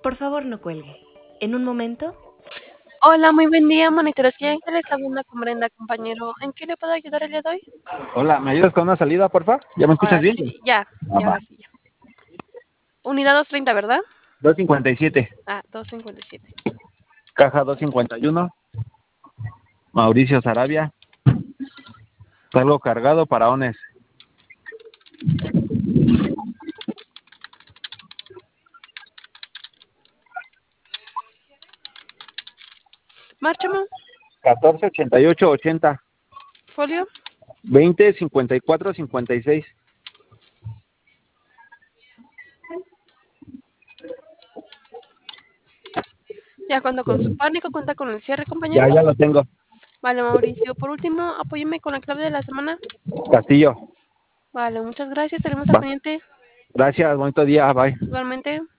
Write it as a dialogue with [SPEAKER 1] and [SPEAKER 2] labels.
[SPEAKER 1] Por favor, no cuelgue. En un momento.
[SPEAKER 2] Hola, muy buen día, Monitores y Ángeles, hablando con Brenda, compañero. ¿En qué le puedo ayudar el día de hoy?
[SPEAKER 3] Hola, ¿me ayudas con una salida, porfa? ¿Ya me escuchas
[SPEAKER 2] Ahora
[SPEAKER 3] bien?
[SPEAKER 2] sí, ya, ahora sí, ya. Unidad 230, ¿verdad?
[SPEAKER 3] 257,
[SPEAKER 2] 257.
[SPEAKER 3] caja 251, Mauricio Sarabia. Salgo cargado para ONES.
[SPEAKER 2] Márchamo,
[SPEAKER 3] 148880,
[SPEAKER 2] folio.
[SPEAKER 3] 205456.
[SPEAKER 2] Ya cuando con su pánico cuenta con el cierre, compañero.
[SPEAKER 3] Ya lo tengo.
[SPEAKER 2] Vale, Mauricio. Por último, apóyeme con la clave de la semana.
[SPEAKER 3] Castillo.
[SPEAKER 2] Vale, muchas gracias. Tenemos al
[SPEAKER 3] Va.
[SPEAKER 2] pendiente.
[SPEAKER 3] Gracias, bonito día, bye.
[SPEAKER 2] Igualmente.